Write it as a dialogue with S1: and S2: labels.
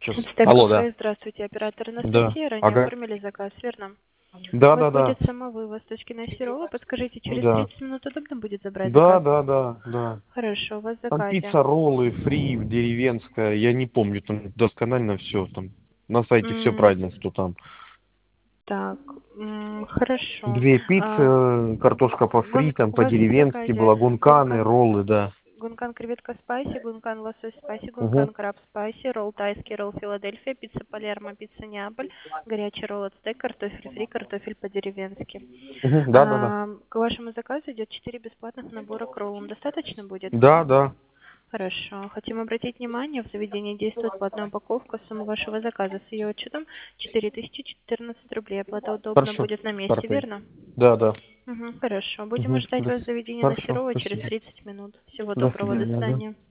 S1: Сейчас.
S2: Стек
S1: Алло, да.
S2: кафе, здравствуйте, оператор
S1: Да.
S2: Анастасия, ранее
S1: Ага.
S2: оформили заказ, верно? У
S1: Да,
S2: вас
S1: да, да.
S2: будет самовывоз точки на Серова, подскажите, через
S1: Да.
S2: 30 минут удобно будет забрать
S1: Да,
S2: заказ?
S1: да, да, да.
S2: Хорошо, у вас в
S1: Там
S2: заказе.
S1: пицца, роллы, фри, деревенская. Я не помню, там досконально все там. На сайте все
S2: М,
S1: правильно, что там.
S2: Так, хорошо.
S1: Две
S2: А,
S1: пиццы, картошка по фри, там
S2: У вас в
S1: по-деревенски,
S2: заказе
S1: благунканы,
S2: гункан,
S1: роллы, да.
S2: гункан креветка спайси, гункан лосось спайси,
S1: Угу.
S2: гункан краб спайси, ролл тайский, ролл Филадельфия, пицца Палермо, пицца Неаполь, горячий ролл от стейк, картофель фри, картофель по-деревенски.
S1: Угу. Да, да, да.
S2: К вашему заказу идет 4 бесплатных набора кроун. Достаточно будет?
S1: Да, да.
S2: Хорошо. Хотим обратить внимание, в заведении действует платная упаковка. Сумма вашего заказа с ее учетом 4014 рублей. Оплата удобно
S1: Хорошо.
S2: будет на месте,
S1: Картой.
S2: верно?
S1: Да, да.
S2: Хорошо. Будем
S1: Угу.
S2: ждать вас в заведении на
S1: Хорошо,
S2: Серова через
S1: спасибо.
S2: 30 минут. Всего
S1: До
S2: доброго. До
S1: свидания, да.
S2: свидания.